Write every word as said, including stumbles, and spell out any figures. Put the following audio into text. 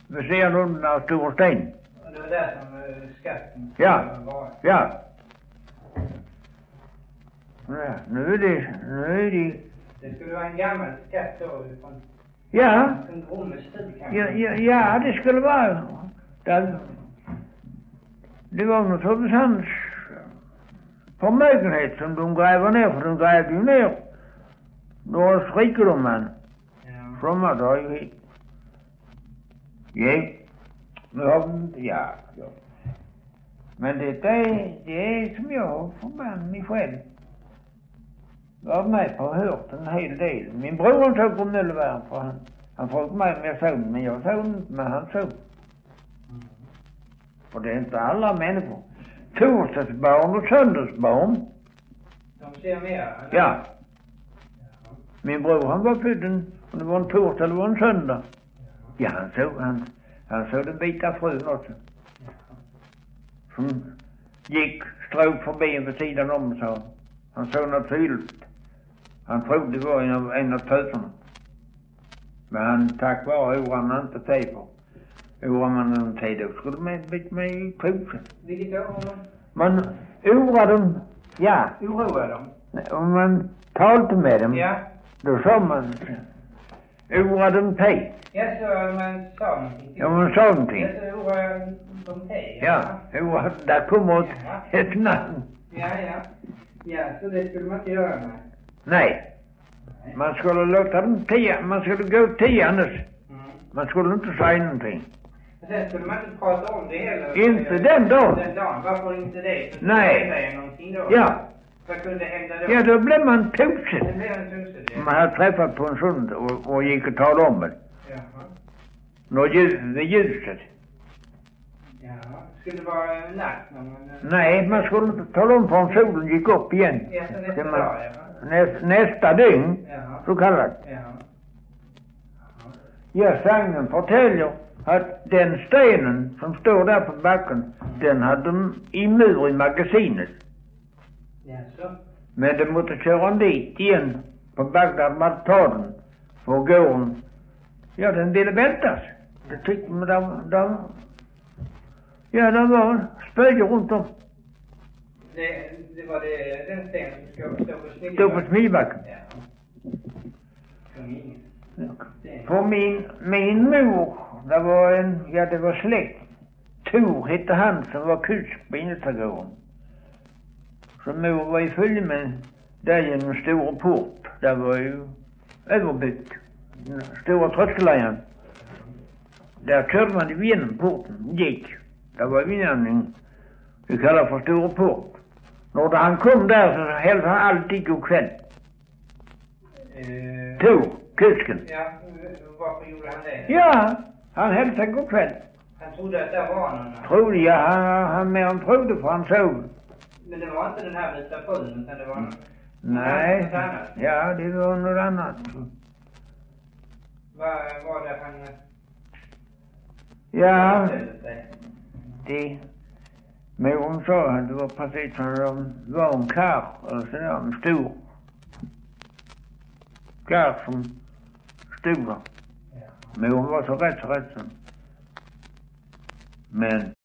vid sidan om den här stora sten. Det var där som uh, skatten Ja, var. ja. Ja, nu är det, nu är det... Det skulle vara en gammal skatt då från Ja, en Romes tid kanske. ja, ja, ja, det skulle vara... Det, det var naturligtvis hans förmögenhet som de gräver ner, för de gräver ju ner Norras rikedommen. Ja. Från att ha ju hit. Ja, nu har vi, ja, ja. Men det är, det är som jag har förband mig själv. Jag har med på och hört en hel del. Min bror han såg på Möllevärn, för han, han frågade mig om jag såg, men jag såg inte, men han såg. Mm. För det är inte alla människor. Torsdagsbarn och söndagsbarn. De ser mer, eller? Ja. Ja. Min bror han var född en, om det var en torsdag eller var en söndag. Ja, han såg, han, han såg den vita frun också. Som gick, strök förbi vid sidan om, så han såg något tydligt. Han trodde det var en av, en av töserna. Men han, tack vare oran han inte tid på. Oran man en tid, då skulle man byta med i posen. Vilket år? Man orade dem, ja. Oroar dem? Om man talade med dem, Ja. då sa man, orade dem tid. Ja, så man sa någonting. Ja, man sa någonting. Ja, så oroar de tid. Ja, orade, där kommer ett, ett namn. Ja, ja. Ja, så det skulle man inte göra med. Nej. Man skulle låta dem tia, man skulle gå tiandes. Mm. Man skulle inte säga någonting. Sen skulle man inte prata om det heller. Inte den dagen. Den dagen, varför inte det? Så Nej. skulle säga någonting då. Ja. Vad kunde hända då? Ja, då blev man Det tokig. blev en tusen, ja. Man hade träffat på en sund och, och gick och talade om det. Jaha. Nå ljus, vid ljuset. Jaha. Skulle det vara en natt när man... Nej, man skulle inte tala om förrän solen gick upp igen. Ja, så nästa Det man- dag, ja. Näst, nästa dygn, Jaha. så kallat. Jaha. Ja, sangen förtäljer att den stenen som står där på backen, den hade de i mur i magasinet. Jaså? Men de måste köra dit igen på Bagdad med den för gården. Ja, den ville väntas. Det tyckte man de, de, ja, det var spöjor runt om. Det, det var det, den stenen som ska stå på smidbacken? Stå på smidbacken. Ja. Som ingen. För min, min mor, det var en, ja det var släkt. Tor hette han som var kusk på Innerstagården. Så mor var i följe med där genom stora port. Där var ju överbyggt. Stora tröskellejan. Där körde man igenom porten, gick. Där var inandning, vi kallar för stora port. När han kom där så hälsade han alltid god kväll. Eh, Tor, kusken. ja, varför gjorde han det? Ja, han hälsade god kväll. Han trodde att det var någon. Trodde jag, han, han mer än trodde för han såg. Men det var inte den här vita frun, utan det var någon. Nej, Något annat. ja det var något annat. Vad var det han... Ja, föreställde sig? det... Men hon sa att det var precis som de var en karl, eller sådär, en stor. Karl som stod där. Ja. Men hon var så rätt så rätt som. Men